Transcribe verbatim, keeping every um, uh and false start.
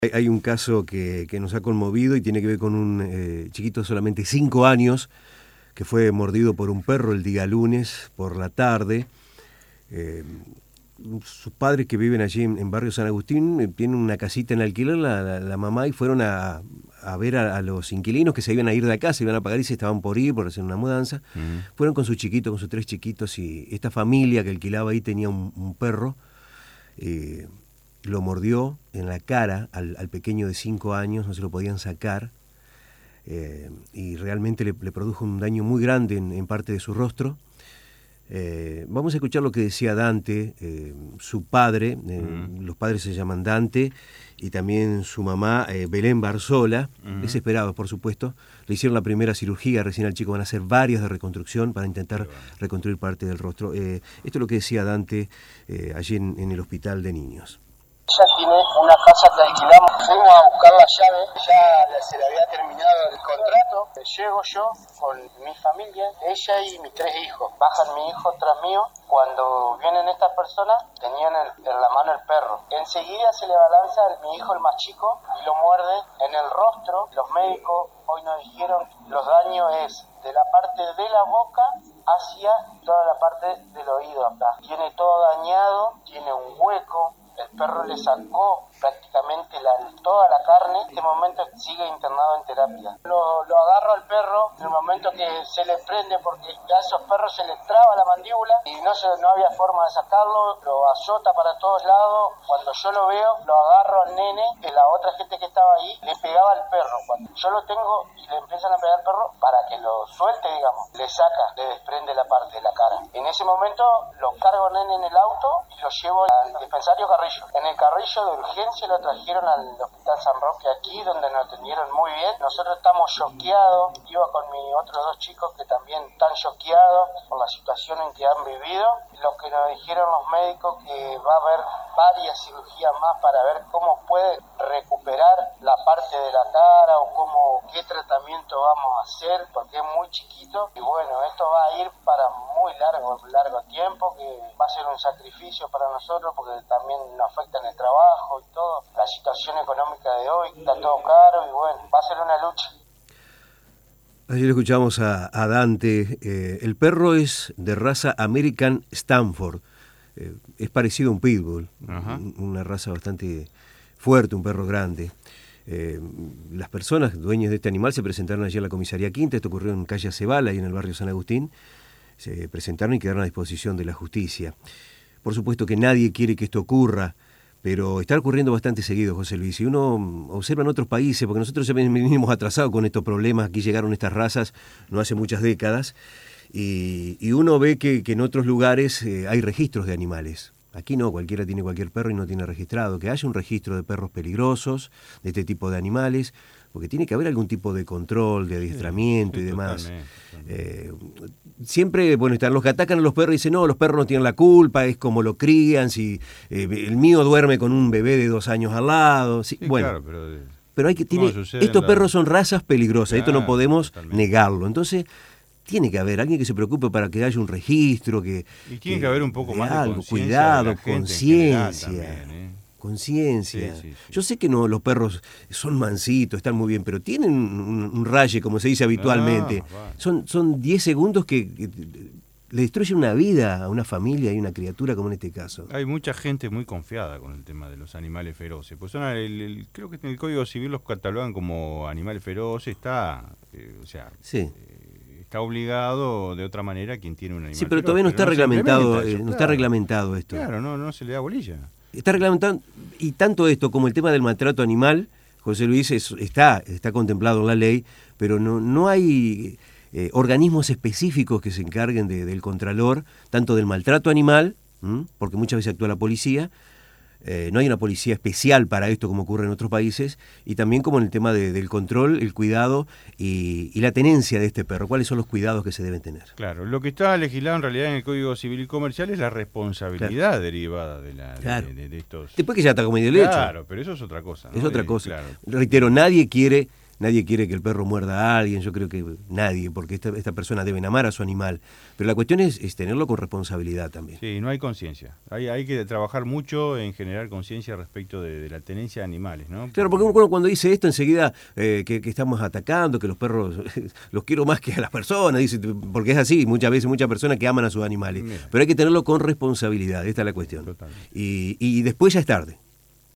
Hay, hay un caso que, que nos ha conmovido y tiene que ver con un eh, chiquito de solamente cinco años que fue mordido por un perro el día lunes por la tarde. Eh, sus padres, que viven allí en, en Barrio San Agustín, eh, tienen una casita en alquiler, la, la, la mamá, y fueron a, a ver a, a los inquilinos que se iban a ir de acá, se iban a pagar y se estaban por ir, por hacer una mudanza. Uh-huh. Fueron con su chiquito, con sus tres chiquitos, y esta familia que alquilaba ahí tenía un, un perro. Eh, lo mordió en la cara al, al pequeño de cinco años, no se lo podían sacar, eh, y realmente le, le produjo un daño muy grande en, en parte de su rostro. Eh, vamos a escuchar lo que decía Dante, eh, su padre, eh, uh-huh. los padres se llaman Dante, y también su mamá, eh, Belén Barzola, uh-huh. desesperados por supuesto. Le hicieron la primera cirugía recién al chico, van a hacer varias de reconstrucción para intentar bueno. reconstruir parte del rostro. Eh, esto es lo que decía Dante eh, allí en, en el hospital de niños. Ella tiene una casa que alquilamos, fuimos a buscar la llave, ya se le había terminado el contrato. Llego yo con mi familia, ella y mis tres hijos. Bajan mi hijo tras mío. Cuando vienen estas personas, tenían el, en la mano el perro. Enseguida se le abalanza el, mi hijo, el más chico, y lo muerde en el rostro. Los médicos hoy nos dijeron los daños es de la parte de la boca hacia toda la parte del oído acá. Tiene todo dañado, tiene un hueco. El perro le sacó prácticamente la, toda la carne. En este momento sigue internado en terapia. Lo, lo agarro al perro en el momento que se le prende, porque a esos perros se les traba la mandíbula y no, se, no había forma de sacarlo. Lo azota para todos lados. Cuando yo lo veo, lo agarro al nene, que la otra gente que estaba ahí le pegaba al perro. Cuando yo lo tengo y le empiezan a pegar al perro para que lo suelte, digamos, le saca, le desprende la parte de la cara. En ese momento lo cargo al nene en el auto y lo llevo al dispensario Carrillo. En el Carrillo de urgencia lo trajeron al Hospital San Roque aquí, donde nos atendieron muy bien. Nosotros estamos choqueados. Iba con mis otros dos chicos que también están choqueados por la situación en que han vivido. Lo que nos dijeron los médicos, que va a haber varias cirugías más para ver cómo puede recuperar la parte de la cara o cómo, qué tratamiento vamos a hacer, porque es muy chiquito. Y bueno, esto va a ir para muy largo, largo tiempo, que va a ser un sacrificio para nosotros, porque también nos afecta en el trabajo y todo. La situación económica de hoy está todo caro y bueno, va a ser una lucha. Ayer escuchamos a, a Dante. Eh, el perro es de raza American Stanford. Eh, es parecido a un pitbull, Ajá. una raza bastante fuerte, un perro grande. Eh, las personas dueñas de este animal se presentaron ayer a la comisaría Quinta. Esto ocurrió en calle Cebala y en el barrio San Agustín. Se presentaron y quedaron a disposición de la justicia. Por supuesto que nadie quiere que esto ocurra, pero está ocurriendo bastante seguido, José Luis. Y uno observa en otros países, porque nosotros ya venimos atrasados con estos problemas. Aquí llegaron estas razas no hace muchas décadas, y, y uno ve que, que en otros lugares eh, hay registros de animales. Aquí no, cualquiera tiene cualquier perro y no tiene registrado. Que haya un registro de perros peligrosos, de este tipo de animales, porque tiene que haber algún tipo de control, de adiestramiento sí, sí, y demás. Totalmente, totalmente. Eh, siempre, bueno, están los que atacan a los perros y dicen, no, los perros no tienen la culpa, es como lo crían, si eh, el mío duerme con un bebé de dos años al lado. Sí, sí, bueno, claro, pero, pero hay que tiene, estos la... perros son razas peligrosas, claro, esto no podemos totalmente. negarlo. Entonces, tiene que haber alguien que se preocupe para que haya un registro, que y tiene que, que haber un poco más de algo, cuidado, conciencia. ¿eh? Conciencia. Sí, sí, sí. Yo sé que no, los perros son mansitos, están muy bien, pero tienen un, un raye, como se dice habitualmente. Ah, son son diez segundos que, que le destruyen una vida a una familia y una criatura, como en este caso. Hay mucha gente muy confiada con el tema de los animales feroces. Pues son el, el, creo que en el Código Civil los catalogan como animales feroces, está, eh, o sea, sí. eh, está obligado de otra manera quien tiene un animal Sí, pero feroz, todavía no está pero reglamentado, no, eh, eso, no claro. está reglamentado esto. Claro, no, no se le da bolilla. Está reglamentado, y tanto esto como el tema del maltrato animal, José Luis, es, está, está contemplado en la ley, pero no, no hay eh, organismos específicos que se encarguen de, del contralor, tanto del maltrato animal, ¿m? porque muchas veces actúa la policía, eh, no hay una policía especial para esto como ocurre en otros países, y también como en el tema de, del control, el cuidado y, y la tenencia de este perro. ¿Cuáles son los cuidados que se deben tener? Claro, lo que está legislado en realidad en el Código Civil y Comercial es la responsabilidad claro. derivada de, la, claro. de, de, de estos... Después que ya está cometido el hecho. Claro, pero eso es otra cosa, ¿no? Es otra Eh, cosa. claro. Reitero, nadie quiere nadie quiere que el perro muerda a alguien, yo creo que nadie, porque esta, esta persona deben amar a su animal. Pero la cuestión es, es tenerlo con responsabilidad también. Sí, no hay conciencia. Hay, hay que trabajar mucho en generar conciencia respecto de, de la tenencia de animales, ¿no? Claro, porque uno cuando dice esto enseguida eh, que, que estamos atacando, que los perros los quiero más que a las personas, dice, porque es así, muchas veces muchas personas que aman a sus animales. Mira. Pero hay que tenerlo con responsabilidad, esta es la cuestión. Y, y después ya es tarde.